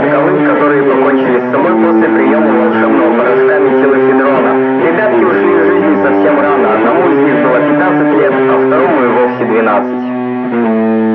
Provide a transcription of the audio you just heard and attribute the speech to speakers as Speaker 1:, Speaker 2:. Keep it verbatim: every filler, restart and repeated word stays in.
Speaker 1: от Колым, которые покончили с собой после приема волшебного порошка метилофедрона. Ребятки ушли из жизни совсем рано. Одному из них было пятнадцать лет, а второму и вовсе двенадцать.